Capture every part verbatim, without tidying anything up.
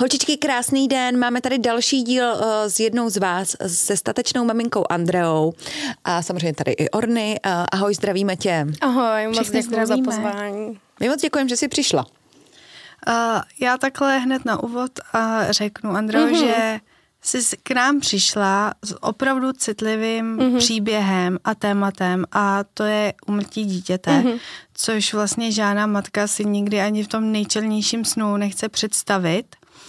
Holčičky, krásný den. Máme tady další díl uh, s jednou z vás, se statečnou maminkou Andreou a samozřejmě tady i Orny. Uh, ahoj, zdravíme tě. Ahoj, moc děkuji za pozvání. My moc děkujeme, že jsi přišla. Uh, já takhle hned na úvod uh, řeknu, Andreo, mm-hmm. že jsi k nám přišla s opravdu citlivým mm-hmm. příběhem a tématem a to je úmrtí dítěte, mm-hmm. což vlastně žádná matka si nikdy ani v tom nejčelnějším snu nechce představit.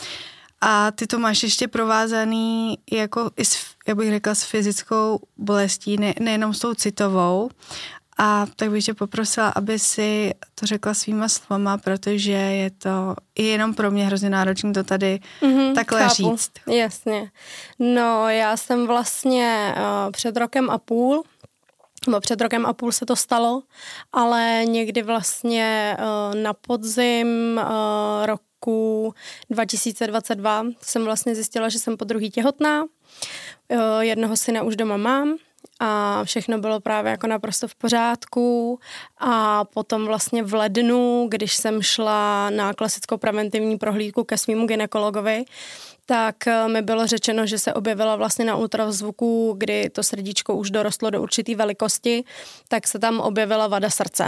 A ty to máš ještě provázaný jako i s, jak bych řekla, s fyzickou bolestí, ne, nejenom s tou citovou. A tak bych tě poprosila, aby si to řekla svýma slovama, protože je to i jenom pro mě hrozně náročné to tady mm-hmm, takhle chápu. Říct. Jasně. No, já jsem vlastně uh, před rokem a půl, nebo před rokem a půl se to stalo, ale někdy vlastně uh, na podzim uh, roku dva tisíce dvacet dva jsem vlastně zjistila, že jsem podruhý těhotná. Uh, jednoho syna už doma mám. A všechno bylo právě jako naprosto v pořádku a potom vlastně v lednu, když jsem šla na klasickou preventivní prohlídku ke svému gynekologovi, tak mi bylo řečeno, že se objevila vlastně na ultrazvuku, kdy to srdíčko už dorostlo do určité velikosti, tak se tam objevila vada srdce,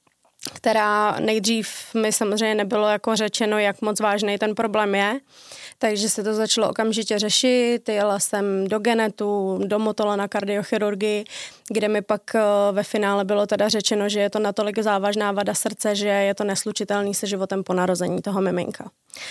která nejdřív mi samozřejmě nebylo jako řečeno, jak moc vážný ten problém je. Takže se to začalo okamžitě řešit, jela jsem do Genetu, do Motola na kardiochirurgii, kde mi pak ve finále bylo teda řečeno, že je to natolik závažná vada srdce, že je to neslučitelný se životem po narození toho miminka.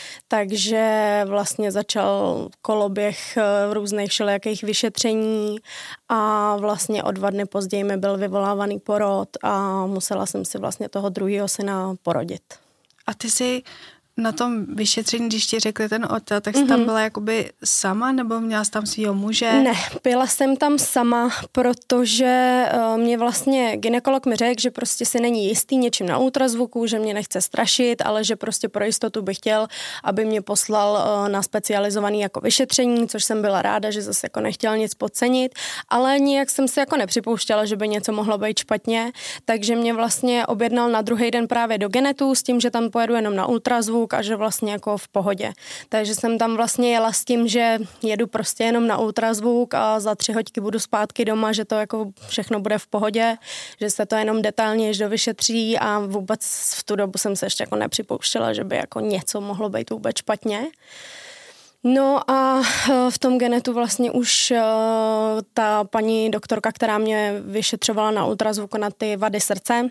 Takže vlastně začal koloběh různých všelijakých vyšetření a vlastně o dva dny později mi byl vyvolávaný porod a musela jsem si vlastně toho druhého syna porodit. A ty jsi na tom vyšetření, když ti řekli ten otel, tak jsi mm-hmm. tam byla jakoby sama, nebo měla jsi tam svýho muže? Ne, byla jsem tam sama, protože uh, mě vlastně gynekolog mi řekl, že prostě si není jistý něčím na ultrazvuku, že mě nechce strašit, ale že prostě pro jistotu by chtěl, aby mě poslal uh, na specializovaný jako vyšetření, což jsem byla ráda, že zase jako nechtěl nic podcenit, ale nijak jsem si jako nepřipouštěla, že by něco mohlo být špatně, takže mě vlastně objednal na druhý den právě do Genetu s tím, že tam pojedu jenom na ultrazvuk a že vlastně jako v pohodě. Takže jsem tam vlastně jela s tím, že jedu prostě jenom na ultrazvuk a za tři hoďky budu zpátky doma, že to jako všechno bude v pohodě, že se to jenom detailně ještě dovyšetří a vůbec v tu dobu jsem se ještě jako nepřipouštěla, že by jako něco mohlo být vůbec špatně. No a v tom Genetu vlastně už ta paní doktorka, která mě vyšetřovala na ultrazvuku na ty vady srdce,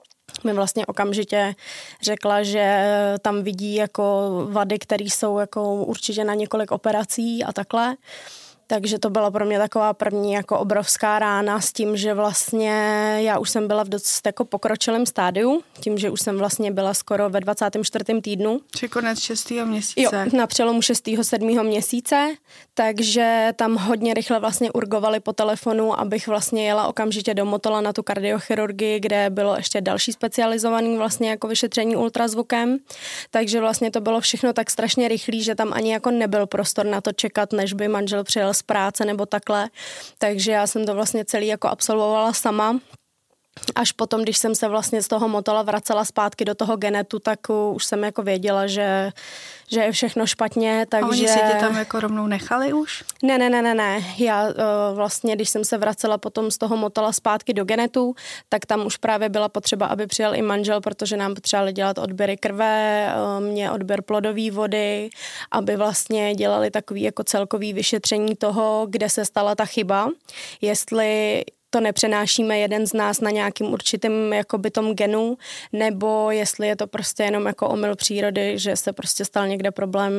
mi vlastně okamžitě řekla, že tam vidí jako vady, které jsou jako určitě na několik operací a takhle. Takže to byla pro mě taková první jako obrovská rána s tím, že vlastně já už jsem byla v dost jako pokročilém stádiu, tím, že už jsem vlastně byla skoro ve dvacátém čtvrtém týdnu. Či konec šestého měsíce. Jo, na přelomu šestého sedmého měsíce, takže tam hodně rychle vlastně urgovali po telefonu, abych vlastně jela okamžitě do Motola na tu kardiochirurgii, kde bylo ještě další specializovaný vlastně jako vyšetření ultrazvukem. Takže vlastně to bylo všechno tak strašně rychlý, že tam ani jako nebyl prostor na to čekat, než by manžel přijel z práce nebo takhle, takže já jsem to vlastně celý jako absolvovala sama. Až potom, když jsem se vlastně z toho Motola vracela zpátky do toho Genetu, tak už jsem jako věděla, že, že je všechno špatně, takže... A oni si tě tam jako rovnou nechali už? Ne, ne, ne, ne, ne. Já uh, vlastně, když jsem se vracela potom z toho Motola zpátky do Genetu, tak tam už právě byla potřeba, aby přijel i manžel, protože nám potřebovali dělat odběry krve, uh, mě odběr plodové vody, aby vlastně dělali takový jako celkový vyšetření toho, kde se stala ta chyba. Jestli to nepřenášíme jeden z nás na nějakým určitým jakoby tom genu, nebo jestli je to prostě jenom jako omyl přírody, že se prostě stal někde problém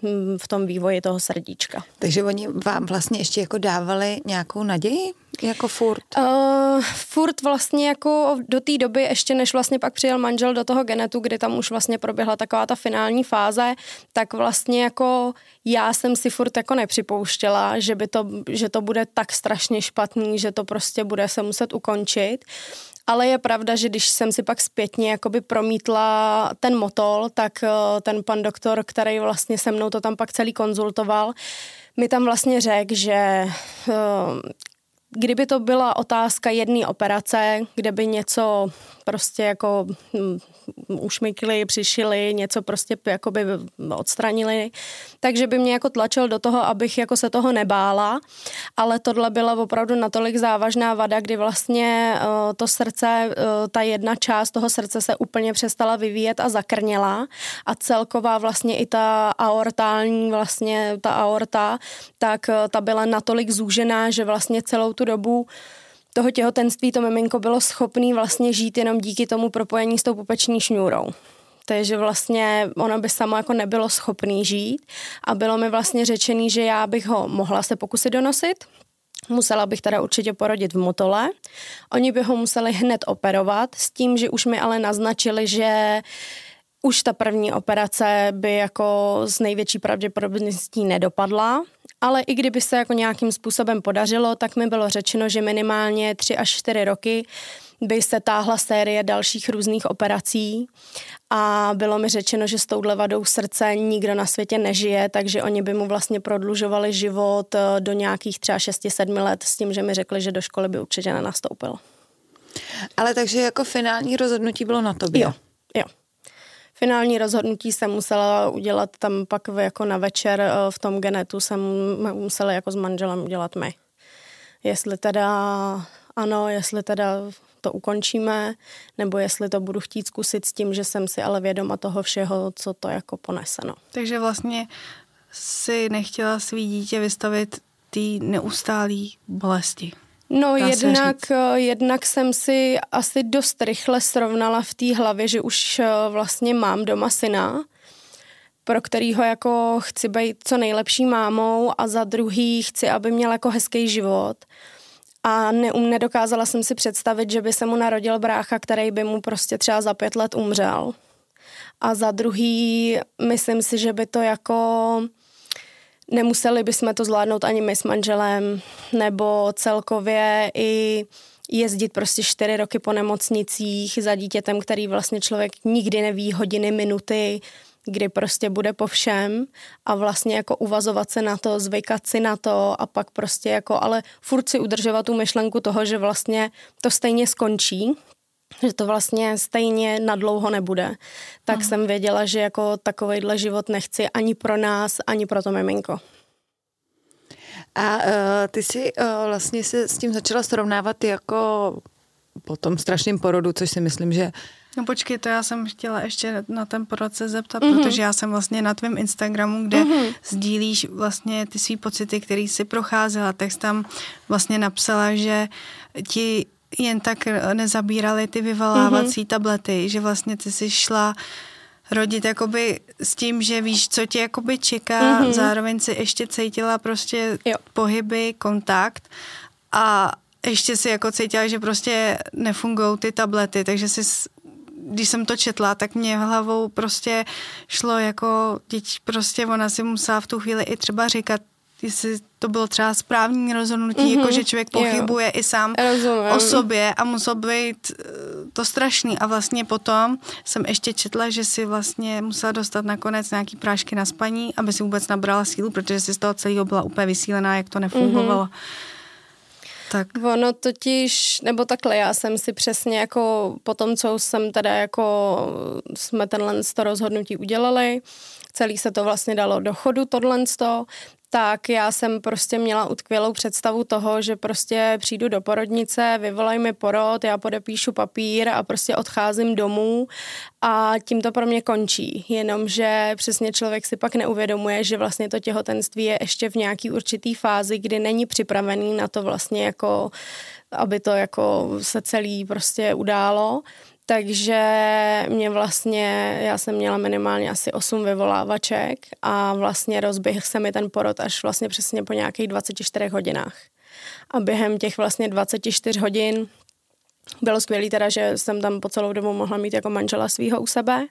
v tom vývoji toho srdíčka. Takže oni vám vlastně ještě jako dávali nějakou naději? Jako furt? Uh, furt vlastně jako do té doby, ještě než vlastně pak přijel manžel do toho Genetu, kdy tam už vlastně proběhla taková ta finální fáze, tak vlastně jako já jsem si furt jako nepřipouštěla, že by to, že to bude tak strašně špatný, že to prostě bude se muset ukončit. Ale je pravda, že když jsem si pak zpětně jakoby promítla ten Motol, tak ten pan doktor, který vlastně se mnou to tam pak celý konzultoval, mi tam vlastně řekl, že kdyby to byla otázka jedné operace, kde by něco prostě jako hm, ušmykli, přišili, něco prostě jakoby odstranili. Takže by mě jako tlačil do toho, abych jako se toho nebála, ale tohle byla opravdu natolik závažná vada, kdy vlastně uh, to srdce, uh, ta jedna část toho srdce se úplně přestala vyvíjet a zakrněla a celková vlastně i ta aortální vlastně ta aorta, tak uh, ta byla natolik zúžená, že vlastně celou tu dobu toho těhotenství to miminko bylo schopný vlastně žít jenom díky tomu propojení s tou pupeční šňůrou. Takže vlastně ono by samo jako nebylo schopný žít a bylo mi vlastně řečený, že já bych ho mohla se pokusit donosit. Musela bych teda určitě porodit v Motole. Oni by ho museli hned operovat s tím, že už mi ale naznačili, že už ta první operace by jako s největší pravděpodobností nedopadla, ale i kdyby se jako nějakým způsobem podařilo, tak mi bylo řečeno, že minimálně tři až čtyři roky by se táhla série dalších různých operací a bylo mi řečeno, že s touhle vadou srdce nikdo na světě nežije, takže oni by mu vlastně prodlužovali život do nějakých třeba šesti sedmi let s tím, že mi řekli, že do školy by určitě nenastoupil. Ale takže jako finální rozhodnutí bylo na tobě? Jo, jo. Finální rozhodnutí jsem musela udělat tam pak jako na večer v tom Genetu jsem musela jako s manželem udělat my. Jestli teda ano, jestli teda to ukončíme, nebo jestli to budu chtít zkusit s tím, že jsem si ale vědoma toho všeho, co to jako ponese. No. Takže vlastně si nechtěla svý dítě vystavit té neustálý bolesti. No jednak, jednak jsem si asi dost rychle srovnala v té hlavě, že už vlastně mám doma syna, pro kterýho jako chci být co nejlepší mámou a za druhý chci, aby měl jako hezký život. A ne, nedokázala jsem si představit, že by se mu narodil brácha, který by mu prostě třeba za pět let umřel. A za druhý myslím si, že by to jako nemuseli bychom to zvládnout ani my s manželem, nebo celkově i jezdit prostě čtyři roky po nemocnicích za dítětem, který vlastně člověk nikdy neví hodiny, minuty, kdy prostě bude po všem a vlastně jako uvazovat se na to, zvykat si na to a pak prostě jako, ale furt si udržovat tu myšlenku toho, že vlastně to stejně skončí, že to vlastně stejně nadlouho nebude. Tak hmm. jsem věděla, že jako takovejhle život nechci ani pro nás, ani pro to miminko. A uh, ty jsi uh, vlastně se s tím začala srovnávat jako po tom strašném porodu, což si myslím, že No počkej, to já jsem chtěla ještě na ten porod se zeptat, mm-hmm. protože já jsem vlastně na tvém Instagramu, kde mm-hmm. sdílíš vlastně ty svý pocity, který jsi procházela, tak jsi tam vlastně napsala, že ti jen tak nezabírali ty vyvolávací mm-hmm. tablety, že vlastně ty jsi šla rodit jakoby s tím, že víš, co tě jakoby čeká, mm-hmm. zároveň si ještě cítila prostě jo. pohyby, kontakt a ještě si jako cítila, že prostě nefungují ty tablety, takže si když jsem to četla, tak mě hlavou prostě šlo jako, teď prostě ona si musela v tu chvíli i třeba říkat, jestli to bylo třeba správný rozhodnutí, mm-hmm. jako že člověk pochybuje jo. i sám Rozumím. o sobě a muselo být to strašný. A vlastně potom jsem ještě četla, že si vlastně musela dostat nakonec nějaký prášky na spaní, aby si vůbec nabrala sílu, protože si z toho celého byla úplně vysílená, jak to nefungovalo. Mm-hmm. Tak. Ono totiž, nebo takhle, já jsem si přesně jako po tom, co jsem teda jako jsme tenhle to rozhodnutí udělali, celý se to vlastně dalo do chodu tohleto, tak já jsem prostě měla utkvělou představu toho, že prostě přijdu do porodnice, vyvolají mi porod, já podepíšu papír a prostě odcházím domů a tím to pro mě končí. Jenomže přesně člověk si pak neuvědomuje, že vlastně to těhotenství je ještě v nějaký určitý fázi, kdy není připravený na to vlastně jako, aby to jako se celý prostě událo. Takže mě vlastně, já jsem měla minimálně asi osm vyvolávaček a vlastně rozběhl se mi ten porod až vlastně přesně po nějakých dvaceti čtyřech hodinách. A během těch vlastně dvaceti čtyř hodin bylo skvělý teda, že jsem tam po celou dobu mohla mít jako manžela svýho u sebe.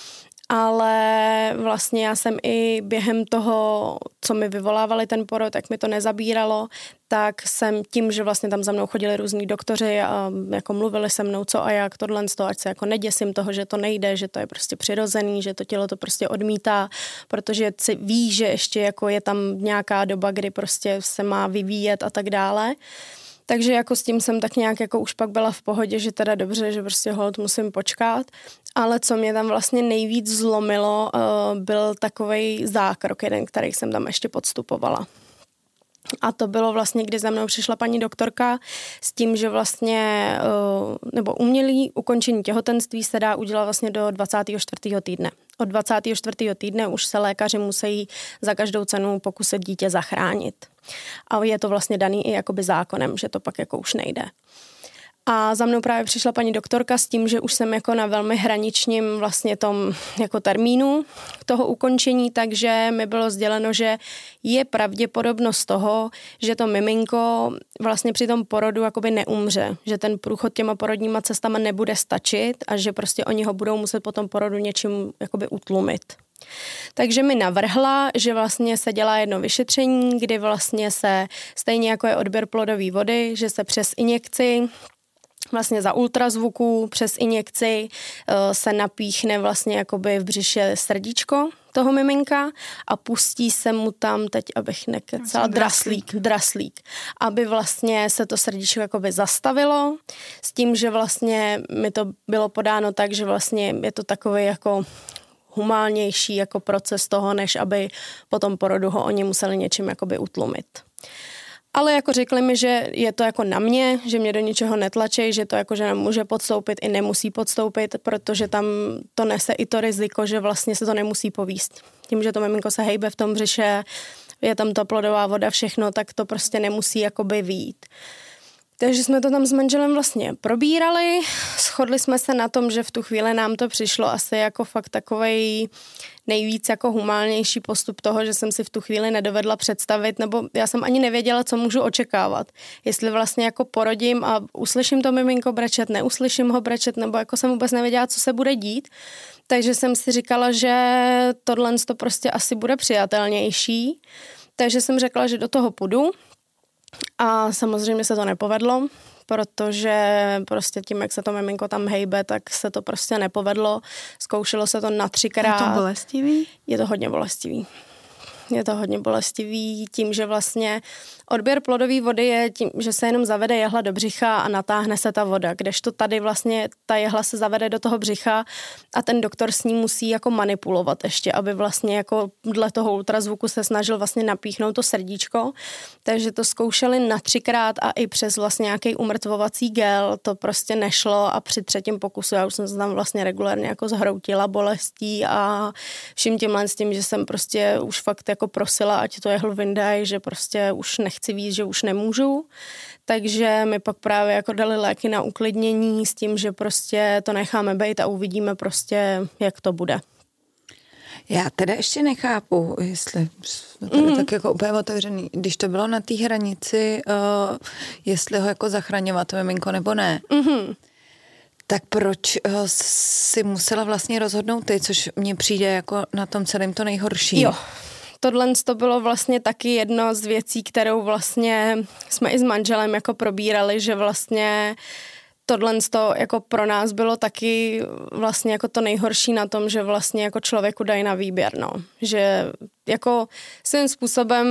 Ale vlastně já jsem i během toho, co mi vyvolávali ten porod, tak mi to nezabíralo, tak jsem tím, že vlastně tam za mnou chodili různí doktoři a jako mluvili se mnou, co a jak, tohle, ať se jako neděsím toho, že to nejde, že to je prostě přirozený, že to tělo to prostě odmítá, protože si ví, že ještě jako je tam nějaká doba, kdy prostě se má vyvíjet a tak dále. Takže jako s tím jsem tak nějak jako už pak byla v pohodě, že teda dobře, že prostě hold musím počkat. Ale co mě tam vlastně nejvíc zlomilo, byl takovej zákrok jeden, který jsem tam ještě podstupovala. A to bylo vlastně, kdy za mnou přišla paní doktorka s tím, že vlastně, nebo umělý ukončení těhotenství se dá udělat vlastně do dvacátého čtvrtého týdne. Od dvacátého čtvrtého týdne už se lékaři musí za každou cenu pokusit dítě zachránit. A je to vlastně daný i jakoby zákonem, že to pak jako už nejde. A za mnou právě přišla paní doktorka s tím, že už jsem jako na velmi hraničním vlastně tom jako termínu toho ukončení, takže mi bylo sděleno, že je pravděpodobnost toho, že to miminko vlastně při tom porodu jakoby neumře, že ten průchod těma porodníma cestama nebude stačit a že prostě oni ho budou muset po tom porodu něčím jakoby utlumit. Takže mi navrhla, že vlastně se dělá jedno vyšetření, kdy vlastně se stejně jako je odběr plodové vody, že se přes injekci vlastně za ultrazvuku přes injekci se napíchne vlastně jakoby v břiše srdíčko toho miminka a pustí se mu tam, teď abych nekecala, draslík, draslík, aby vlastně se to srdíčko jakoby zastavilo s tím, že vlastně mi to bylo podáno tak, že vlastně je to takový jako humánnější jako proces toho, než aby po tom porodu ho oni museli něčím jakoby utlumit. Ale jako řekli mi, že je to jako na mě, že mě do ničeho netlačí, že to jako, že může podstoupit i nemusí podstoupit, protože tam to nese i to riziko, že vlastně se to nemusí povíst. Tím, že to miminko se hejbe v tom břiše, je tam ta plodová voda, všechno, tak to prostě nemusí jakoby vyjít. Takže jsme to tam s manželem vlastně probírali, shodli jsme se na tom, že v tu chvíli nám to přišlo asi jako fakt takovej nejvíc jako humánnější postup toho, že jsem si v tu chvíli nedovedla představit, nebo já jsem ani nevěděla, co můžu očekávat. Jestli vlastně jako porodím a uslyším to miminko brečet, neuslyším ho brečet, nebo jako jsem vůbec nevěděla, co se bude dít. Takže jsem si říkala, že tohle to prostě asi bude přijatelnější. Takže jsem řekla, že do toho půjdu. A samozřejmě se to nepovedlo, protože prostě tím, jak se to miminko tam hejbe, tak se to prostě nepovedlo. Zkoušelo se to na třikrát. Je to bolestivý? Je to hodně bolestivý. Je to hodně bolestivý tím, že vlastně odběr plodové vody je tím, že se jenom zavede jehla do břicha a natáhne se ta voda, kdežto tady vlastně ta jehla se zavede do toho břicha a ten doktor s ní musí jako manipulovat ještě, aby vlastně jako dle toho ultrazvuku se snažil vlastně napíchnout to srdíčko. Takže to zkoušeli na třikrát a i přes vlastně nějaký umrtvovací gel to prostě nešlo a při třetím pokusu já už jsem se tam vlastně regulárně jako zhroutila bolestí a vším tímhle s tím, že jsem prostě už fakt jako prosila, ať to jehlu vyndají, že prostě už nechci víc, že už nemůžu. Takže mi pak právě jako dali léky na uklidnění s tím, že prostě to necháme být a uvidíme prostě, jak to bude. Já teda ještě nechápu, jestli tady mm. tak jako úplně otevřený, když to bylo na té hranici, uh, jestli ho jako zachraňovat to miminko nebo ne, mm-hmm. tak proč uh, si musela vlastně rozhodnout ty, což mně přijde jako na tom celém to nejhorší. Jo. Tohle to bylo vlastně taky jedno z věcí, kterou vlastně jsme i s manželem jako probírali, že vlastně tohle to jako pro nás bylo taky vlastně jako to nejhorší na tom, že vlastně jako člověku dají na výběr, no. Že jako svým způsobem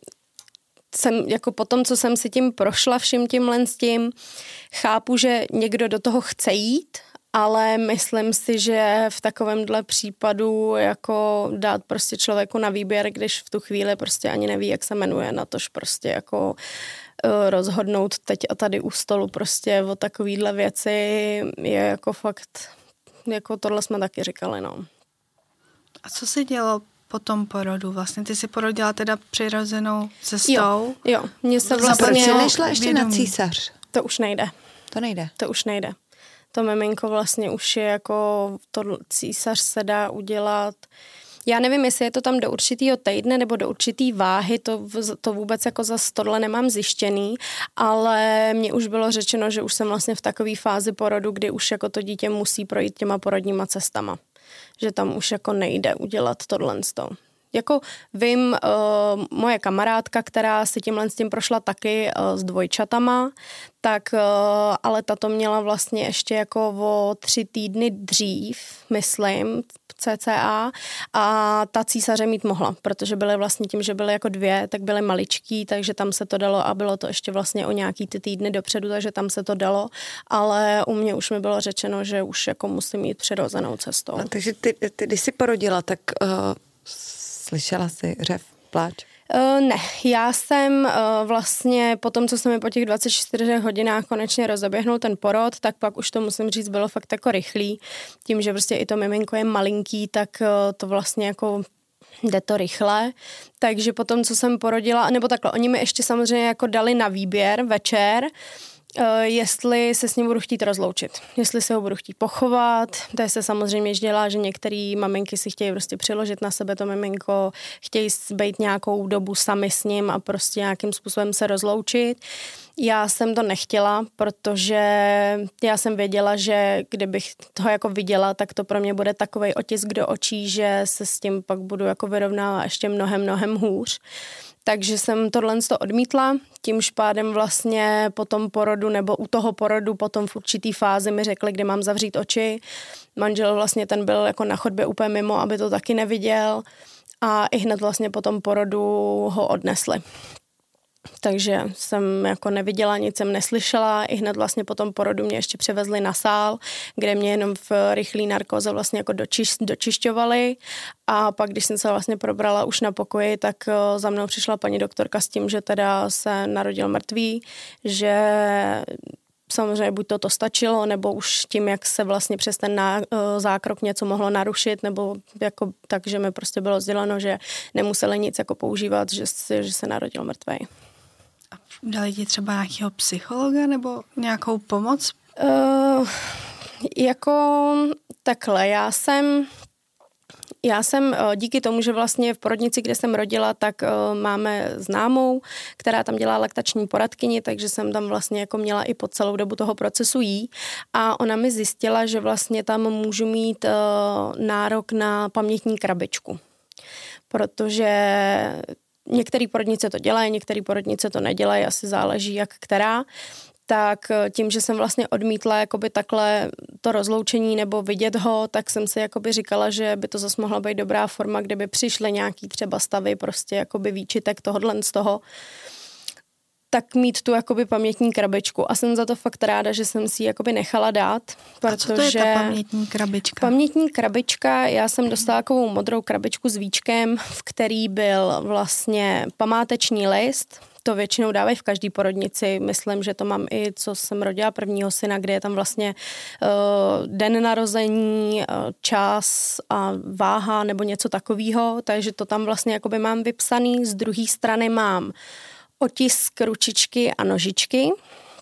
jsem jako po tom, co jsem si tím prošla vším tímhle s tím, chápu, že někdo do toho chce jít, ale myslím si, že v takovémhle případu jako dát prostě člověku na výběr, když v tu chvíli prostě ani neví, jak se jmenuje, na tož prostě jako uh, rozhodnout teď a tady u stolu prostě o takovýhle věci je jako fakt, jako tohle jsme taky říkali, no. A co se dělo po tom porodu? Vlastně ty si porodila teda přirozenou cestou? Jo, jo. Mně se vlastně... vlastně... Proč nešla ještě vědomí na císař? To už nejde. To nejde? To už nejde. To miminko vlastně už je jako, to císař se dá udělat, já nevím, jestli je to tam do určitýho týdne nebo do určitý váhy, to, to vůbec jako za tohle nemám zjištěný, ale mně už bylo řečeno, že už jsem vlastně v takové fázi porodu, kdy už jako to dítě musí projít těma porodníma cestama. Že tam už jako nejde udělat tohle. Jako vím, uh, moje kamarádka, která si tímhle s tím prošla taky uh, s dvojčatama, tak uh, ale ta to měla vlastně ještě jako o tři týdny dřív, myslím, cca, a ta císaře mít mohla, protože byly vlastně tím, že byly jako dvě, tak byly maličký, takže tam se to dalo a bylo to ještě vlastně o nějaký ty týdny dopředu, takže tam se to dalo, ale u mě už mi bylo řečeno, že už jako musím jít přirozenou cestou. No, takže ty, ty, když jsi porodila, tak uh, slyšela jsi řev, pláč? Uh, ne, já jsem uh, vlastně po tom, co se mi po těch dvaceti čtyřech hodinách konečně rozeběhnul ten porod, tak pak už to musím říct, bylo fakt jako rychlý. Tím, že prostě i to miminko je malinký, tak uh, to vlastně jako jde to rychle. Takže potom, co jsem porodila, nebo takhle, oni mi ještě samozřejmě jako dali na výběr večer, Uh, jestli se s ním budu chtít rozloučit, jestli se ho budu chtít pochovat, to se samozřejmě dělá, že některé maminky si chtějí prostě přiložit na sebe to miminko, chtějí být nějakou dobu sami s ním a prostě nějakým způsobem se rozloučit. Já jsem to nechtěla, protože já jsem věděla, že kdybych toho jako viděla, tak to pro mě bude takovej otisk do očí, že se s tím pak budu jako vyrovnávat ještě mnohem, mnohem hůř. Takže jsem tohle odmítla, tímž pádem vlastně po tom porodu nebo u toho porodu potom v určitý fázi mi řekli, kdy mám zavřít oči. Manžel vlastně ten byl jako na chodbě úplně mimo, aby to taky neviděl a i hned vlastně po tom porodu ho odnesli. Takže jsem jako neviděla, nic jsem neslyšela. I hned vlastně po tom porodu mě ještě převezli na sál, kde mě jenom v rychlý narkóze vlastně jako dočiš, dočišťovali. A pak, když jsem se vlastně probrala už na pokoji, tak za mnou přišla paní doktorka s tím, že teda se narodil mrtvý, že samozřejmě buď to to stačilo, nebo už tím, jak se vlastně přes ten ná, zákrok něco mohlo narušit, nebo jako tak, že mi prostě bylo sděleno, že nemuseli nic jako používat, že, že se narodil mrtvej. A dali ti třeba nějakého psychologa nebo nějakou pomoc? Uh, jako takhle, já jsem... Já jsem díky tomu, že vlastně v porodnici, kde jsem rodila, tak máme známou, která tam dělá laktační poradkyni, takže jsem tam vlastně jako měla i po celou dobu toho procesu jí a ona mi zjistila, že vlastně tam můžu mít nárok na pamětní krabičku, protože některé porodnice to dělají, některé porodnice to nedělají, asi záleží jak která. Tak tím, že jsem vlastně odmítla jakoby takhle to rozloučení nebo vidět ho, tak jsem si jakoby říkala, že by to zase mohla být dobrá forma, kdyby přišly nějaký třeba stavy, prostě jakoby výčitek tohodlen z toho, tak mít tu jakoby pamětní krabičku. A jsem za to fakt ráda, že jsem si ji jakoby nechala dát. Protože a co to je ta pamětní krabička? Pamětní krabička, já jsem dostala takovou modrou krabičku s víčkem, v který byl vlastně památeční list. To většinou dávají v každý porodnici. Myslím, že to mám i, co jsem rodila prvního syna, kde je tam vlastně uh, den narození, uh, čas a váha nebo něco takového. Takže to tam vlastně jakoby mám vypsaný. Z druhé strany mám otisk ručičky a nožičky.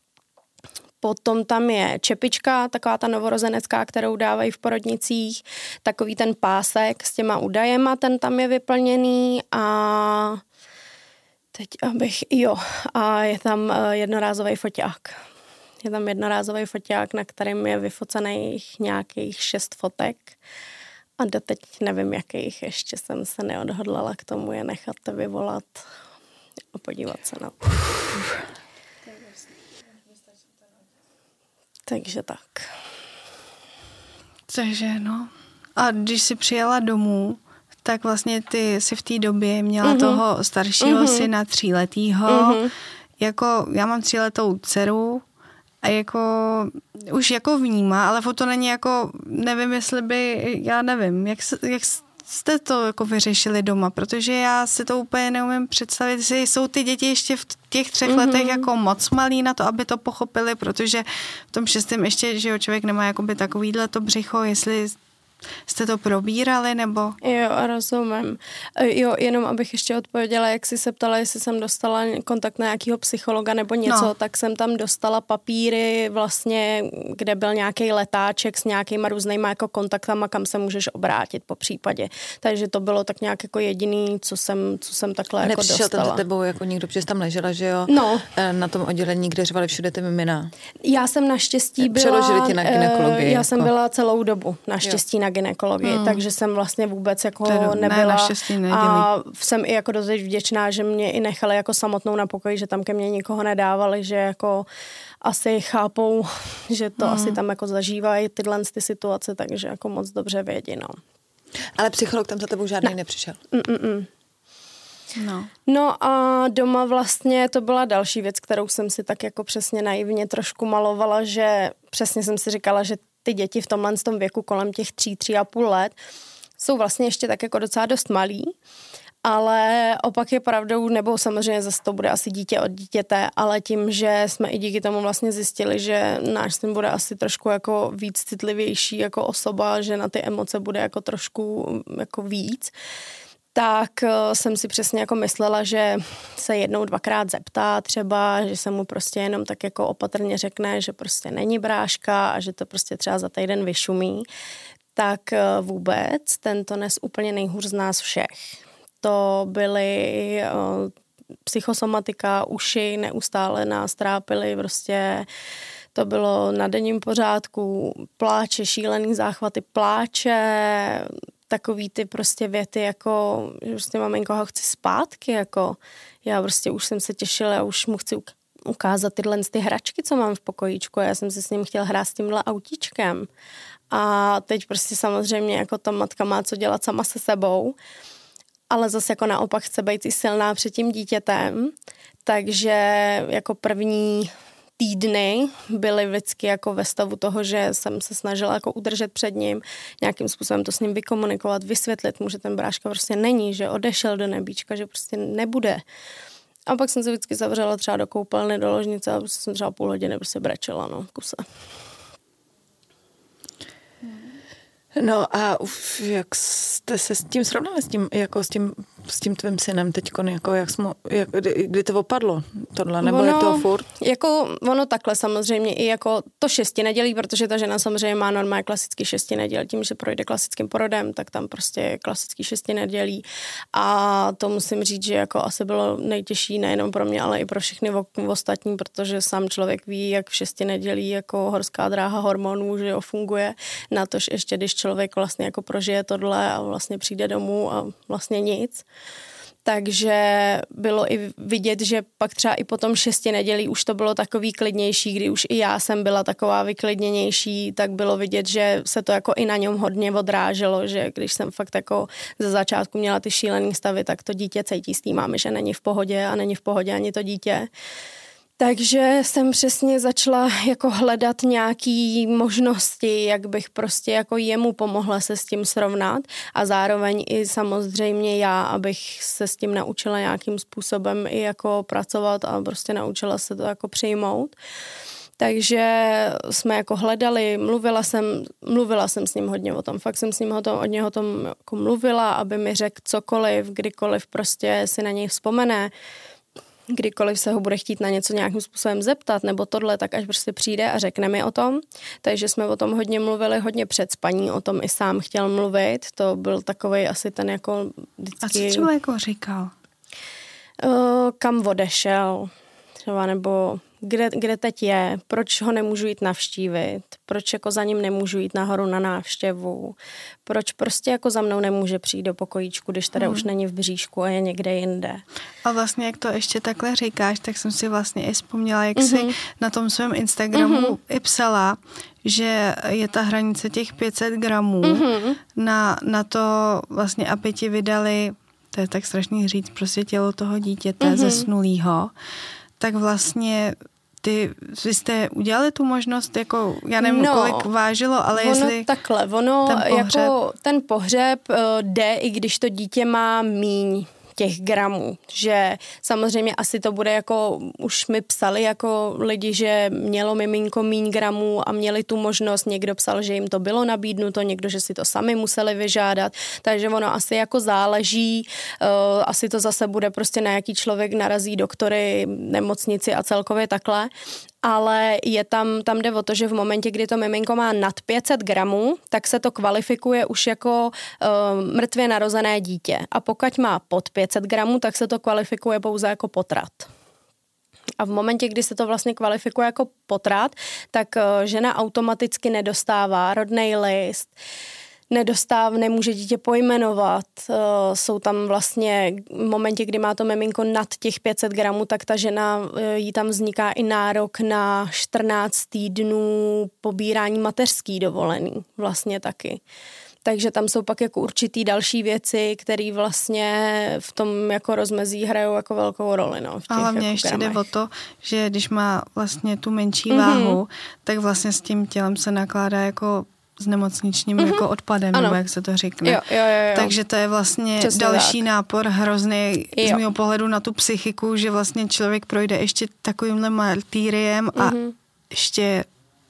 Potom tam je čepička, taková ta novorozenecká, kterou dávají v porodnicích, takový ten pásek s těma údajema, ten tam je vyplněný a teď abych, jo, a je tam jednorázový foťák. Je tam jednorázový foťák, na kterém je vyfocených nějakých šest fotek a doteď nevím, jakých, ještě jsem se neodhodlala k tomu je nechat vyvolat a podívat se na to. Takže tak. Takže no. A když jsi přijela domů, tak vlastně ty si v té době měla mm-hmm. toho staršího mm-hmm. syna tříletýho. Mm-hmm. Jako já mám tříletou dceru a jako už jako vnímá, ale to není jako, nevím, jestli by, já nevím, jak, jak jste to jako vyřešili doma, protože já si to úplně neumím představit, jestli jsou ty děti ještě v těch třech mm-hmm. letech jako moc malý na to, aby to pochopili, protože v tom šestém ještě, že jo, člověk nemá jakoby takovýhle to břicho, jestli jste to probírali, nebo? Jo, rozumím. Jo, jenom abych ještě odpověděla, jak jsi se ptala, jestli jsem dostala kontakt na nějakého psychologa nebo něco, no. Tak jsem tam dostala papíry vlastně, kde byl nějaký letáček s nějakýma různýma jako kontaktama, kam se můžeš obrátit po případě. Takže to bylo tak nějak jako jediný, co jsem, co jsem takhle jako dostala. Nepřišel tam za tebou jako někdo, protože tam ležela, že jo? No. Na tom oddělení, kde řvali všude ty mimina. Já jsem naštěstí byla... Přeložili tě na gynekologii. Já jako. jsem byla celou dobu naštěstí jo. na na gynekologii, hmm. takže jsem vlastně vůbec jako Teda, nebyla ne, a jsem i jako dost vděčná, že mě i nechali jako samotnou na pokoji, že tam ke mně nikoho nedávali, že jako asi chápou, že to hmm. asi tam jako zažívají tyhle ty situace, takže jako moc dobře vědí, no. Ale psycholog tam za tebou žádný ne. nepřišel? Mm-mm. No. No a doma vlastně to byla další věc, kterou jsem si tak jako přesně naivně trošku malovala, že přesně jsem si říkala, že ty děti v tomhle tom věku kolem těch tří, tří a půl let jsou vlastně ještě tak jako docela dost malí, ale opak je pravdou, nebo samozřejmě zase to bude asi dítě od dítěte, ale tím, že jsme i díky tomu vlastně zjistili, že náš syn bude asi trošku jako víc citlivější jako osoba, že na ty emoce bude jako trošku jako víc, tak jsem si přesně jako myslela, že se jednou, dvakrát zeptá třeba, že se mu prostě jenom tak jako opatrně řekne, že prostě není bráška a že to prostě třeba za týden vyšumí, tak vůbec ten to nes úplně nejhůř z nás všech. To byly uh, psychosomatika, uši neustále nás trápily, prostě to bylo na denním pořádku, pláče, šílený záchvaty pláče, takový ty prostě věty jako, že prostě maminko, ho chci zpátky, jako já prostě už jsem se těšila, já už mu chci ukázat tyhle ty hračky, co mám v pokojíčku, já jsem se s ním chtěla hrát s tímhle autíčkem. A teď prostě samozřejmě jako ta matka má co dělat sama se sebou, ale zase jako naopak chce být i silná před tím dítětem, takže jako první týdny byly vždycky jako ve stavu toho, že jsem se snažila jako udržet před ním, nějakým způsobem to s ním vykomunikovat, vysvětlit mu, že ten bráška prostě není, že odešel do nebíčka, že prostě nebude. A pak jsem se vždycky zavřela třeba do koupelny, do ložnice a prostě jsem třeba půl hodiny prostě brečela, no, v kuse. No a uf, jak jste se s tím srovnali, s tím, jako s tím, s tím tvým synem teďkon, jako jak jsme, jak, kdy, kdy to opadlo tohle, nebo ono, je to furt? Jako ono takhle samozřejmě i jako to šesti nedělí, protože ta žena samozřejmě má normálně klasický šesti nedělí, tím, že projde klasickým porodem, tak tam prostě je klasický šesti nedělí a to musím říct, že jako asi bylo nejtěžší nejenom pro mě, ale i pro všechny ostatní, protože sám člověk ví, jak v šesti nedělí jako horská dráha hormonů, že jo, funguje, natož ještě, když člověk vlastně jako prožije tohle a vlastně přijde domů a vlastně nic. Takže bylo i vidět, že pak třeba i po tom šesti nedělí už to bylo takový klidnější, kdy už i já jsem byla taková vyklidněnější, tak bylo vidět, že se to jako i na něm hodně odráželo, že když jsem fakt jako ze začátku měla ty šílený stavy, tak to dítě cítí s tím mámy, že není v pohodě a není v pohodě ani to dítě. Takže jsem přesně začala jako hledat nějaký možnosti, jak bych prostě jako jemu pomohla se s tím srovnat a zároveň i samozřejmě já, abych se s tím naučila nějakým způsobem i jako pracovat a prostě naučila se to jako přijmout. Takže jsme jako hledali, mluvila jsem, mluvila jsem s ním hodně o tom, fakt jsem s ním hodně o tom jako mluvila, aby mi řekl cokoliv, kdykoliv prostě si na něj vzpomene, kdykoliv se ho bude chtít na něco nějakým způsobem zeptat, nebo tohle, tak až prostě přijde a řekne mi o tom. Takže jsme o tom hodně mluvili, hodně před spaní, o tom i sám chtěl mluvit. To byl takovej asi ten jako vždycky... A co třeba jako říkal? Uh, kam odešel třeba, nebo kde, kde teď je, proč ho nemůžu jít navštívit, proč jako za ním nemůžu jít nahoru na návštěvu, proč prostě jako za mnou nemůže přijít do pokojíčku, když teda hmm. už není v bříšku a je někde jinde. A vlastně jak to ještě takhle říkáš, tak jsem si vlastně i vzpomněla, jak mm-hmm. si na tom svém Instagramu mm-hmm. i psala, že je ta hranice těch pět set gramů mm-hmm. na, na to vlastně, aby ti vydali, to je tak strašný říct, prostě tělo toho dítěte mm-hmm. zesnulýho, tak vlastně ty, vy jste udělali tu možnost, jako já nevím, no, kolik vážilo, ale ono jestli... takhle, ono ten pohřeb... jako ten pohřeb uh, jde, i když to dítě má míň těch gramů, že samozřejmě asi to bude jako, už mi psali jako lidi, že mělo miminko míň gramů a měli tu možnost, někdo psal, že jim to bylo nabídnuto, někdo, že si to sami museli vyžádat, takže ono asi jako záleží, uh, asi to zase bude prostě na jaký člověk narazí doktory, nemocnici a celkově takhle, ale je tam, tam jde o to, že v momentě, kdy to miminko má nad pět set gramů, tak se to kvalifikuje už jako uh, mrtvě narozené dítě. A pokud má pod pět set gramů, tak se to kvalifikuje pouze jako potrat. A v momentě, kdy se to vlastně kvalifikuje jako potrat, tak uh, žena automaticky nedostává rodnej list, nedostáv, nemůže dítě pojmenovat. Jsou tam vlastně v momentě, kdy má to miminko nad těch pět set gramů, tak ta žena, jí tam vzniká i nárok na čtrnáct týdnů pobírání mateřský dovolený vlastně taky. Takže tam jsou pak jako určitý další věci, které vlastně v tom jako rozmezí hrajou jako velkou roli. No, v těch a hlavně jako ještě gramech. jde o to, že když má vlastně tu menší mm-hmm. váhu, tak vlastně s tím tělem se nakládá jako s nemocničním mm-hmm. jako odpadem, ano. nebo jak se to řekne. Jo, jo, jo, jo. Takže to je vlastně Přesně další tak. nápor hrozný Jo. z mého pohledu na tu psychiku, že vlastně člověk projde ještě takovýmhle martýriem a mm-hmm. ještě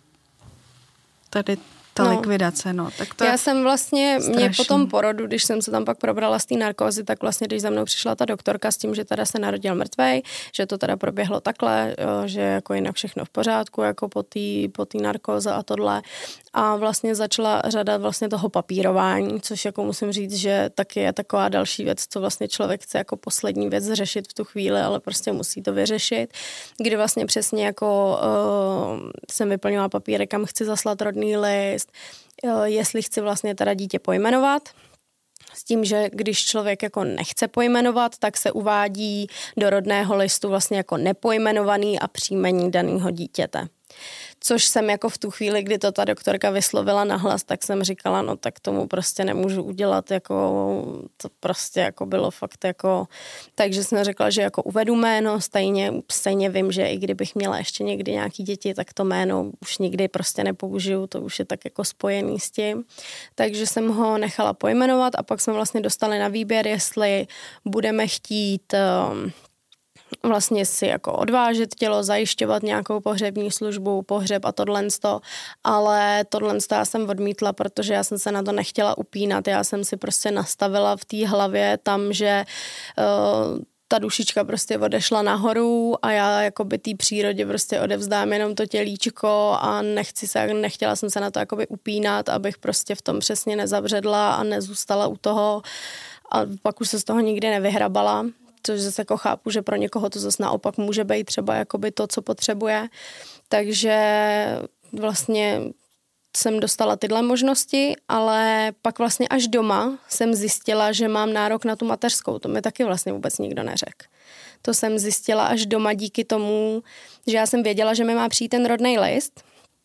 tady ta no. likvidace, no. Tak to Já jsem vlastně, strašný. mě po tom porodu, když jsem se tam pak probrala z té narkózy, tak vlastně, když za mnou přišla ta doktorka s tím, že teda se narodil mrtvej, že to teda proběhlo takhle, jo, že jako jinak všechno v pořádku, jako po té po té narkóze a tohle. A vlastně začala řada vlastně toho papírování, což jako musím říct, že taky je taková další věc, co vlastně člověk chce jako poslední věc řešit v tu chvíli, ale prostě musí to vyřešit. Kdy vlastně přesně jako uh, jsem vyplnila papíry, kam chci zaslat rodný list, uh, jestli chci vlastně teda dítě pojmenovat. S tím, že když člověk jako nechce pojmenovat, tak se uvádí do rodného listu vlastně jako nepojmenovaný a příjmení daného dítěte. Což jsem jako v tu chvíli, kdy to ta doktorka vyslovila nahlas, tak jsem říkala, no tak tomu prostě nemůžu udělat, jako to prostě jako bylo fakt jako, takže jsem řekla, že jako uvedu jméno, stejně, stejně vím, že i kdybych měla ještě někdy nějaký děti, tak to jméno už nikdy prostě nepoužiju, to už je tak jako spojený s tím. Takže jsem ho nechala pojmenovat a pak jsme vlastně dostali na výběr, jestli budeme chtít um, vlastně si jako odvážet tělo, zajišťovat nějakou pohřební službu, pohřeb a tohlensto, ale tohlensto já jsem odmítla, protože já jsem se na to nechtěla upínat, já jsem si prostě nastavila v té hlavě tam, že uh, ta dušička prostě odešla nahoru a já jakoby té přírodě prostě odevzdám jenom to tělíčko a nechci se, nechtěla jsem se na to jakoby upínat, abych prostě v tom přesně nezavředla a nezůstala u toho a pak už se z toho nikdy nevyhrabala. Což zase jako chápu, že pro někoho to zase naopak může být třeba jakoby to, co potřebuje. Takže vlastně jsem dostala tyhle možnosti, ale pak vlastně až doma jsem zjistila, že mám nárok na tu mateřskou. To mi taky vlastně vůbec nikdo neřekl. To jsem zjistila až doma díky tomu, že já jsem věděla, že mi má přijít ten rodný list,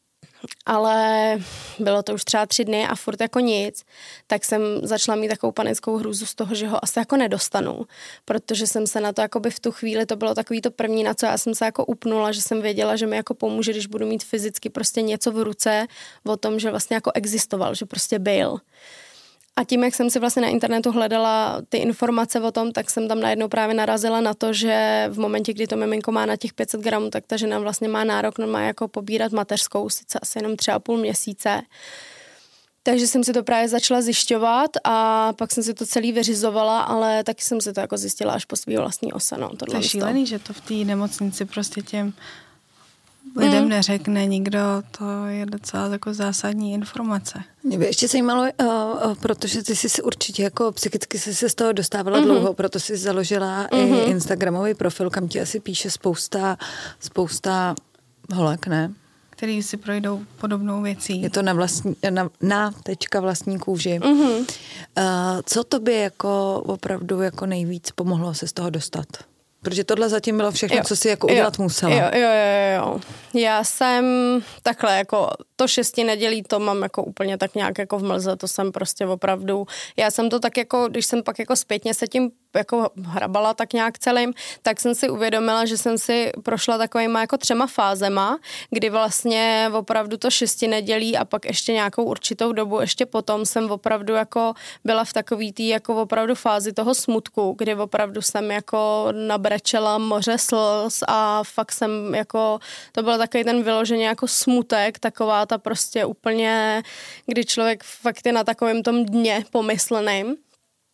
ale bylo to už třeba tři dny a furt jako nic, tak jsem začala mít takovou panickou hrůzu z toho, že ho asi jako nedostanu, protože jsem se na to jakoby v tu chvíli, to bylo takový to první, na co já jsem se jako upnula, že jsem věděla, že mi jako pomůže, když budu mít fyzicky prostě něco v ruce o tom, že vlastně jako existoval, že prostě byl. A tím, jak jsem si vlastně na internetu hledala ty informace o tom, tak jsem tam najednou právě narazila na to, že v momentě, kdy to miminko má na těch pět set gramů, tak ta žena vlastně má nárok, no má jako pobírat mateřskou, sice asi jenom třeba půl měsíce. Takže jsem si to právě začala zjišťovat a pak jsem si to celý vyřizovala, ale taky jsem si to jako zjistila až po svý vlastní ose. No, to je šílený, že to v té nemocnici prostě těm lidem mm. neřekne nikdo, to je docela jako zásadní informace. Mě by ještě zajímalo, uh, uh, protože ty jsi si určitě jako psychicky jsi se z toho dostávala mm-hmm. dlouho, proto jsi založila mm-hmm. i Instagramový profil, kam ti asi píše spousta, spousta holek, ne? Který si projdou podobnou věcí. Je to na, vlastní, na, na tečka vlastní kůži. Mm-hmm. Uh, co tobě jako opravdu jako nejvíc pomohlo se z toho dostat? Protože tohle zatím bylo všechno, jo, co si jako udělat jo, musela. Jo, jo, jo, jo. Já jsem takhle jako to šesti nedělí, to mám jako úplně tak nějak jako v mlze, to jsem prostě opravdu, já jsem to tak jako, když jsem pak jako zpětně se tím jako hrabala tak nějak celým, tak jsem si uvědomila, že jsem si prošla takovýma jako třema fázema, kdy vlastně opravdu to šesti nedělí a pak ještě nějakou určitou dobu, ještě potom jsem opravdu jako byla v takový tý jako opravdu fázi toho smutku, kdy opravdu jsem jako nabrečela moře slz a fakt jsem jako, to byl takový ten vyloženě jako smutek, taková ta prostě úplně, kdy člověk fakt je na takovém tom dně pomysleným.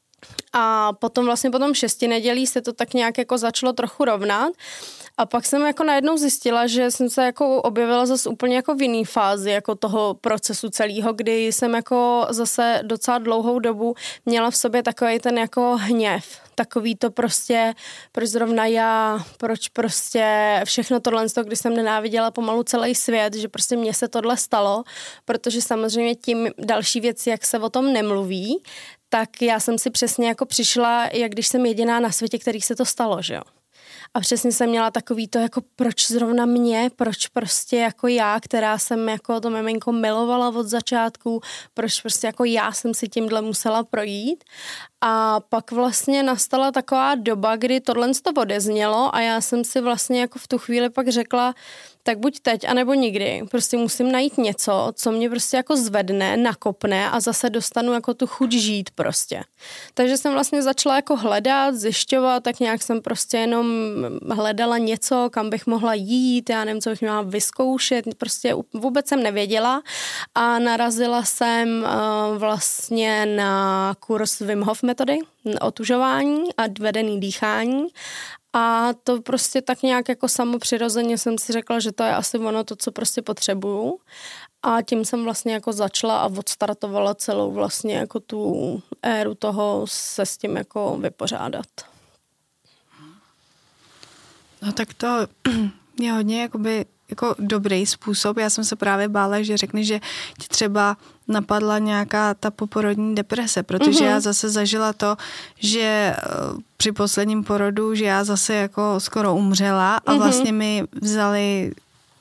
A potom vlastně po tom šesti nedělí se to tak nějak jako začalo trochu rovnat. A pak jsem jako najednou zjistila, že jsem se jako objevila zase úplně jako v jiný fázi jako toho procesu celého, kdy jsem jako zase docela dlouhou dobu měla v sobě takový ten jako hněv. Takový to prostě, proč zrovna já, proč prostě všechno tohle, kdy jsem nenáviděla pomalu celý svět, že prostě mně se tohle stalo, protože samozřejmě tím další věc, jak se o tom nemluví, tak já jsem si přesně jako přišla, jak když jsem jediná na světě, který se to stalo, že jo. A přesně jsem měla takový to, jako proč zrovna mě, proč prostě jako já, která jsem jako to miminko milovala od začátku, proč prostě jako já jsem si tímhle musela projít. A pak vlastně nastala taková doba, kdy tohle to odeznělo a já jsem si vlastně jako v tu chvíli pak řekla, tak buď teď, anebo nikdy. Prostě musím najít něco, co mě prostě jako zvedne, nakopne a zase dostanu jako tu chuť žít prostě. Takže jsem vlastně začala jako hledat, zjišťovat, tak nějak jsem prostě jenom hledala něco, kam bych mohla jít, já nevím, co bych měla vyzkoušet, prostě vůbec jsem nevěděla a narazila jsem uh, vlastně na kurz Wim Hof metody, otužování a vedený dýchání. A to prostě tak nějak jako samopřirozeně jsem si řekla, že to je asi ono to, co prostě potřebuju. A tím jsem vlastně jako začala a odstartovala celou vlastně jako tu éru toho se s tím jako vypořádat. No tak to je hodně jakoby jako dobrý způsob. Já jsem se právě bála, že řekneš, že ti třeba napadla nějaká ta poporodní deprese, protože mm-hmm. já zase zažila to, že při posledním porodu, že já zase jako skoro umřela a mm-hmm. vlastně mi vzali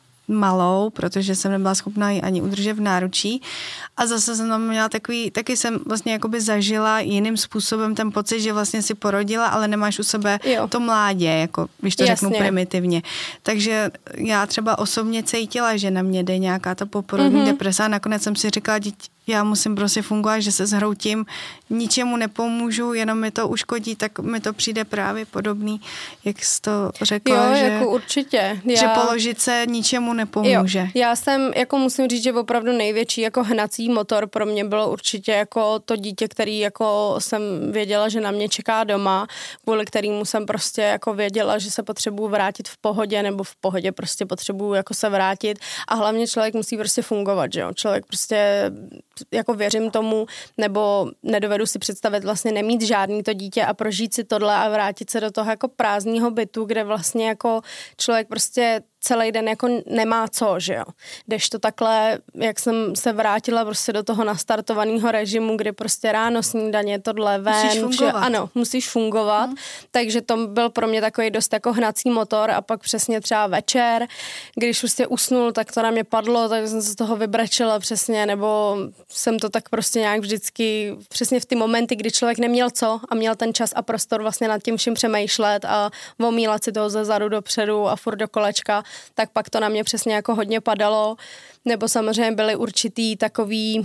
malou, protože jsem nebyla schopná ji ani udržet v náručí a zase jsem tam měla takový, taky jsem vlastně jakoby zažila jiným způsobem ten pocit, že vlastně si porodila, ale nemáš u sebe jo. to mládě, jako když to Jasně. řeknu primitivně. Takže já třeba osobně cítila, že na mě jde nějaká ta poporodní mm-hmm. deprese a nakonec jsem si říkala, já musím prostě fungovat, že se zhroutím, ničemu nepomůžu, jenom mi to uškodí, tak mi to přijde právě podobný, jak jsi to řekla, jo, že, jako určitě. Já... že položit se ničemu nepomůže. Jo, já jsem, jako musím říct, že opravdu největší jako hnací motor pro mě bylo určitě jako to dítě, který jako jsem věděla, že na mě čeká doma, kvůli kterému jsem prostě jako věděla, že se potřebuju vrátit v pohodě, nebo v pohodě prostě potřebuju jako se vrátit a hlavně člověk musí prostě fungovat, že jo. Člověk prostě jako věřím tomu, nebo nedovedu si představit vlastně nemít žádný to dítě a prožít si tohle a vrátit se do toho jako prázdného bytu, kde vlastně jako člověk prostě celý den jako nemá co, že jo. Když to takhle, jak jsem se vrátila prostě do toho nastartovaného režimu, kdy prostě ráno snídaně, tohle ven. Musíš fungovat. Že, ano, musíš fungovat. Hmm. Takže to byl pro mě takový dost jako hnací motor a pak přesně třeba večer, když prostě usnul, tak to na mě padlo, tak jsem se z toho vybrečela přesně, nebo jsem to tak prostě nějak vždycky, přesně v ty momenty, kdy člověk neměl co a měl ten čas a prostor vlastně nad tím vším přemýšlet a omílat si toho ze zadu dopředu a furt do kolečka, tak pak to na mě přesně jako hodně padalo, nebo samozřejmě byly určitý takový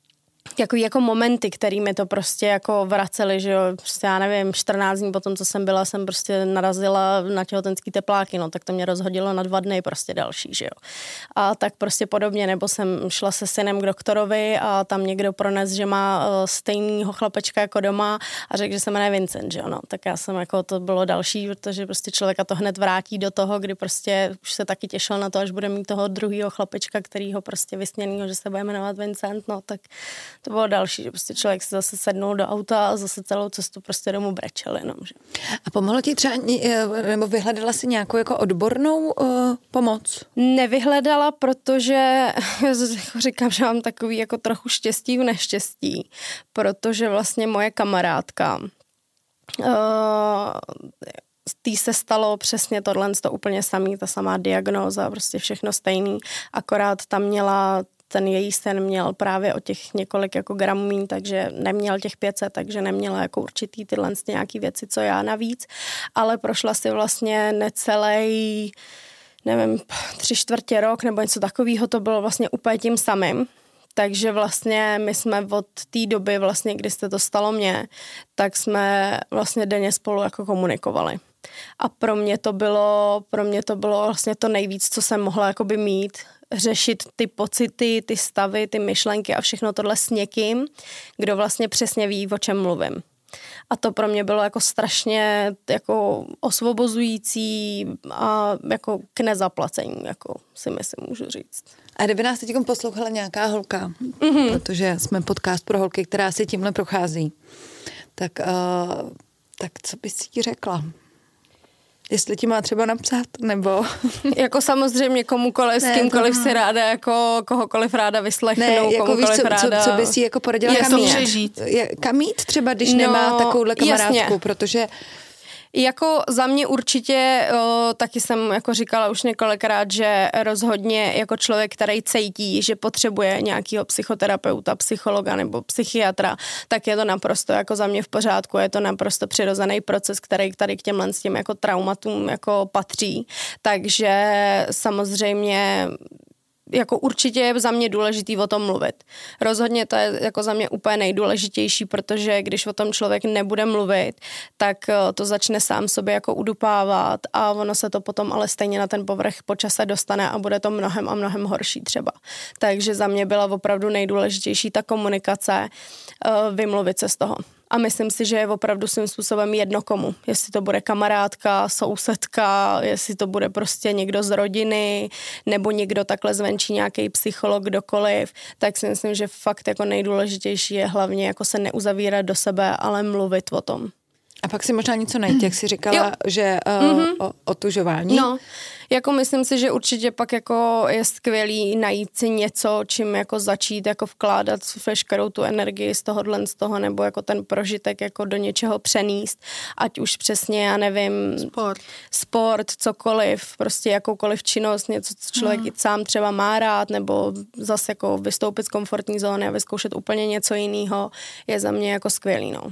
Takový jako momenty, který mi to prostě jako vraceli, že jo, prostě já nevím, čtrnáct dní potom, co jsem byla, jsem prostě narazila na těhotenský tepláky, no tak to mě rozhodilo na dva dny prostě další, že jo. A tak prostě podobně, nebo jsem šla se synem k doktorovi a tam někdo prones, že má uh, stejnýho chlapečka jako doma a řekl, že se jmenuje Vincent, že jo, no. Tak já jsem jako, to bylo další, protože prostě člověka to hned vrátí do toho, kdy prostě už se taky těšil na to, až bude mít toho druhýho chlapečka, kterýho prostě vysněnýho, že se bude jmenovat Vincent, no tak to bylo další, že prostě člověk se zase sednul do auta a zase celou cestu prostě domů brečel jenom, že. A pomohlo ti třeba, nebo vyhledala si nějakou jako odbornou uh, pomoc? Nevyhledala, protože říkám, že mám takový jako trochu štěstí v neštěstí, protože vlastně moje kamarádka uh, tý se stalo přesně tohle, to úplně samý, ta samá diagnóza, prostě všechno stejný, akorát tam měla ten její sen měl právě o těch několik jako gramů míň, takže neměl těch pět set, takže neměla jako určitý tyhle nějaký věci, co já navíc, ale prošla si vlastně necelý, nevím, tři čtvrtě rok nebo něco takového, to bylo vlastně úplně tím samým. Takže vlastně my jsme od té doby, vlastně, kdy se to stalo mně, tak jsme vlastně denně spolu jako komunikovali. A pro mě to bylo, pro mě to bylo vlastně to nejvíc, co jsem mohla jakoby mít, řešit ty pocity, ty stavy, ty myšlenky a všechno tohle s někým, kdo vlastně přesně ví, o čem mluvím. A to pro mě bylo jako strašně jako osvobozující a jako k nezaplacení, jako si myslím, můžu říct. A kdyby nás teď poslouchala nějaká holka, mm-hmm. protože jsme podcast pro holky, která si tímhle prochází, tak, uh, tak co bys jí řekla? Jestli ti má třeba napsat, nebo... Jako samozřejmě komukoliv, ne, s kýmkoliv to... si ráda, jako kohokoliv ráda vyslechnu, ne, jako komukoliv víš, co, ráda... Co, co bys jí jako poradila? Jak to přežít? Kam jít třeba, když no, nemá takovouhle kamarádku, jasně. Protože... Jako za mě určitě, o, taky jsem jako říkala už několikrát, že rozhodně jako člověk, který cítí, že potřebuje nějakého psychoterapeuta, psychologa nebo psychiatra, tak je to naprosto jako za mě v pořádku, je to naprosto přirozený proces, který tady k těmhle s tím jako traumatům jako patří. Takže samozřejmě jako určitě je za mě důležitý o tom mluvit. Rozhodně to je jako za mě úplně nejdůležitější, protože když o tom člověk nebude mluvit, tak to začne sám sobě jako udupávat a ono se to potom ale stejně na ten povrch po čase dostane a bude to mnohem a mnohem horší třeba. Takže za mě byla opravdu nejdůležitější ta komunikace, vymluvit se z toho. A myslím si, že je opravdu svým způsobem jedno komu. Jestli to bude kamarádka, sousedka, jestli to bude prostě někdo z rodiny, nebo někdo takhle zvenčí, nějaký psycholog, kdokoliv, tak si myslím, že fakt jako nejdůležitější je hlavně jako se neuzavírat do sebe, ale mluvit o tom. A pak si možná něco najít, jak jsi říkala, jo. že uh, mm-hmm. o, otužování. No, jako myslím si, že určitě pak jako je skvělý najít si něco, čím jako začít jako vkládat veškerou tu energii z tohohle, z toho, nebo jako ten prožitek jako do něčeho přenést, ať už přesně, já nevím, sport, sport cokoliv, prostě jakoukoliv činnost, něco, co člověk mm. sám třeba má rád, nebo zase jako vystoupit z komfortní zóny a vyzkoušet úplně něco jiného, je za mě jako skvělý, no.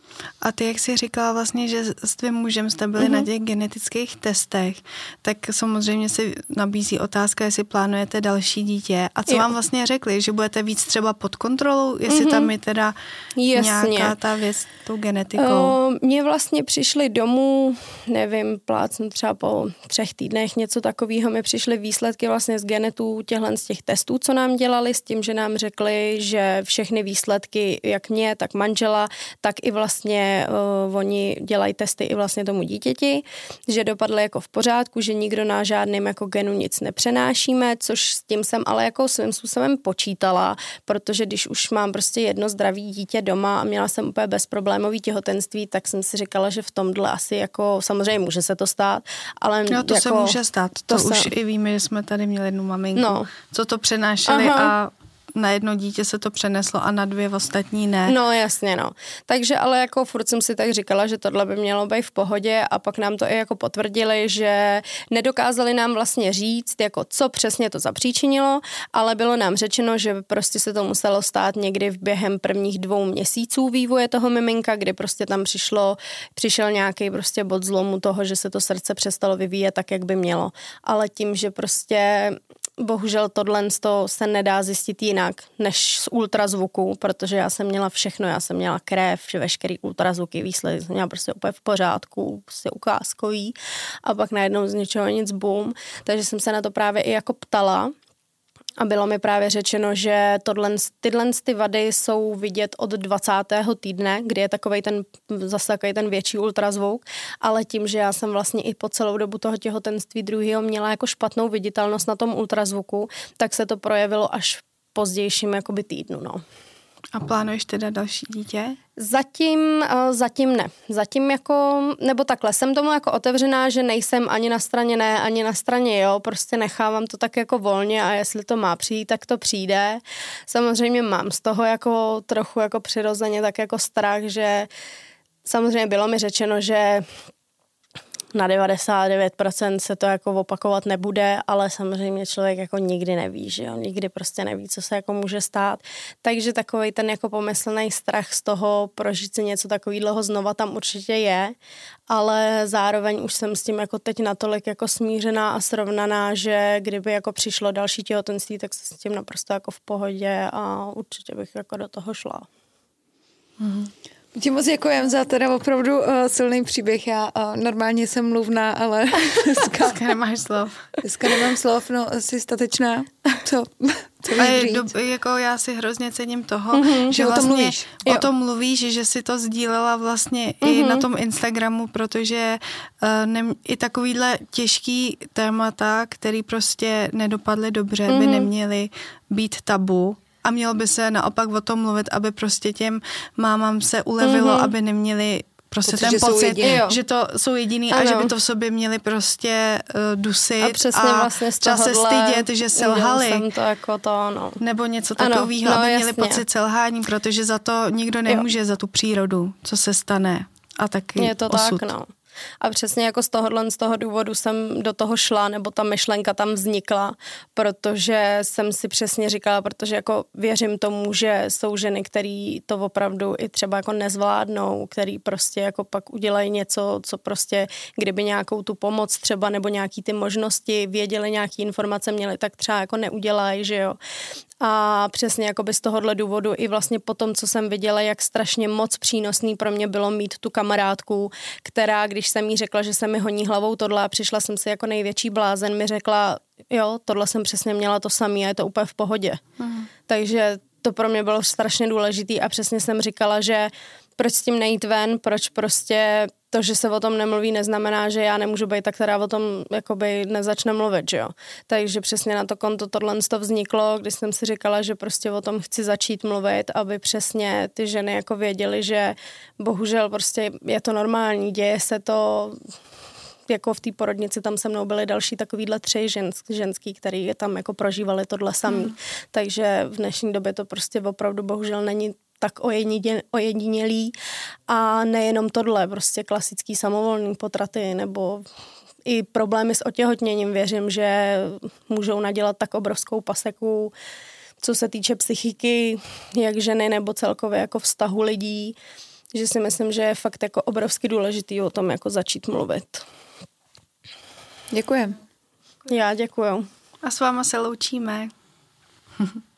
A ty, jak jsi říkala vlastně, že s tvým mužem jste byli mm-hmm. na těch genetických testech, tak samozřejmě si nabízí otázka, jestli plánujete další dítě. A co jo. vám vlastně řekli, že budete víc třeba pod kontrolou, jestli mm-hmm. tam je teda Jasně. nějaká ta věc s tou genetikou? Mně vlastně přišli domů, nevím, plácnu třeba po třech týdnech, něco takového, mi přišly výsledky vlastně z genetů těchhle z těch testů, co nám dělali, s tím, že nám řekli, že všechny výsledky, jak mě, tak manžela, tak i vlastně Uh, oni dělají testy i vlastně tomu dítěti, že dopadly jako v pořádku, že nikdo na žádným jako genu nic nepřenášíme, což s tím jsem ale jako svým způsobem počítala, protože když už mám prostě jedno zdravý dítě doma a měla jsem úplně bezproblémový těhotenství, tak jsem si říkala, že v tomhle asi jako samozřejmě může se to stát, ale no, to jako, se může stát, to, to už se... i víme, že jsme tady měli jednu maminku, no. co to přenášeli Aha. a na jedno dítě se to přeneslo a na dvě ostatní ne. No jasně, no. Takže ale jako furt jsem si tak říkala, že tohle by mělo být v pohodě a pak nám to i jako potvrdili, že nedokázali nám vlastně říct, jako co přesně to zapříčinilo, ale bylo nám řečeno, že prostě se to muselo stát někdy v během prvních dvou měsíců vývoje toho miminka, kdy prostě tam přišlo, přišel nějaký prostě bod zlomu toho, že se to srdce přestalo vyvíjet tak, jak by mělo. Ale tím, že prostě bohužel tohle se nedá zjistit jinak než z ultrazvuku, protože já jsem měla všechno, já jsem měla krev, veškerý ultrazvuky, výsledky jsem měla prostě úplně v pořádku, prostě ukázkový a pak najednou z ničeho nic boom, takže jsem se na to právě i jako ptala. A bylo mi právě řečeno, že tohle, tyhle ty vady jsou vidět od dvacátého týdne, kdy je takovej ten, zase takový ten větší ultrazvuk, ale tím, že já jsem vlastně i po celou dobu toho těhotenství druhého měla jako špatnou viditelnost na tom ultrazvuku, tak se to projevilo až v pozdějším jakoby týdnu, no. A plánuješ teda další dítě? Zatím, zatím ne. Zatím jako, nebo takhle, jsem tomu jako otevřená, že nejsem ani na straně ne, ani na straně jo, prostě nechávám to tak jako volně a jestli to má přijít, tak to přijde. Samozřejmě mám z toho jako trochu jako přirozeně tak jako strach, že samozřejmě bylo mi řečeno, že na devadesát devět procent se to jako opakovat nebude, ale samozřejmě člověk jako nikdy neví, že jo, nikdy prostě neví, co se jako může stát. Takže takovej ten jako pomyslný strach z toho prožít si něco takového znova tam určitě je, ale zároveň už jsem s tím jako teď natolik jako smířená a srovnaná, že kdyby jako přišlo další těhotenství, tak se s tím naprosto jako v pohodě a určitě bych jako do toho šla. Mhm. Ti moc děkujem za teda opravdu uh, silný příběh. Já uh, normálně jsem mluvná, ale dneska, dneska nemáš slov. Dneska nemám slov, no jsi statečná. Co? Co a je do, jako já si hrozně cením toho, mm-hmm, že o tom vlastně mluvíš. o tom mluvíš, že si to sdílela vlastně mm-hmm. i na tom Instagramu, protože uh, ne, i takovýhle těžký témata, který prostě nedopadly dobře, mm-hmm. by neměly být tabu. A mělo by se naopak o tom mluvit, aby prostě těm mámám se ulevilo, mm-hmm. aby neměli prostě pocit, ten že pocit, že to jsou jediný ano. a že by to v sobě měli prostě uh, dusit a, přesně a vlastně třeba se stydět, že selhali. Jsem to jako to, no. Nebo něco takového, no, aby jasně. měli pocit selhání, protože za to nikdo nemůže, jo. za tu přírodu, co se stane. A taky je to osud. tak, no. A přesně jako z tohohle, z toho důvodu jsem do toho šla, nebo ta myšlenka tam vznikla, protože jsem si přesně říkala, protože jako věřím tomu, že jsou ženy, který to opravdu i třeba jako nezvládnou, který prostě jako pak udělají něco, co prostě, kdyby nějakou tu pomoc třeba nebo nějaký ty možnosti věděli, nějaký informace měli, tak třeba jako neudělají, že jo. A přesně jakoby z tohohle důvodu i vlastně po tom, co jsem viděla, jak strašně moc přínosný pro mě bylo mít tu kamarádku, která, když jsem jí řekla, že se mi honí hlavou tohle a přišla jsem si jako největší blázen, mi řekla, jo, tohle jsem přesně měla to samé a je to úplně v pohodě. Mm. Takže to pro mě bylo strašně důležitý a přesně jsem říkala, že proč s tím nejít ven, proč prostě to, že se o tom nemluví, neznamená, že já nemůžu být ta, která o tom jakoby nezačne mluvit, že jo. Takže přesně na to konto tohle to vzniklo, když jsem si říkala, že prostě o tom chci začít mluvit, aby přesně ty ženy jako věděly, že bohužel prostě je to normální, děje se to, jako v té porodnici tam se mnou byly další takovýhle tři žensk, ženský, který tam jako prožívali tohle samý. Hmm. Takže v dnešní době to prostě opravdu bohužel není tak ojedinělý a nejenom tohle, prostě klasický samovolný potraty nebo i problémy s otěhotněním, věřím, že můžou nadělat tak obrovskou paseku, co se týče psychiky, jak ženy nebo celkově jako vztahu lidí, že si myslím, že je fakt jako obrovsky důležitý o tom jako začít mluvit. Děkujem. Já děkuju. A s váma se loučíme.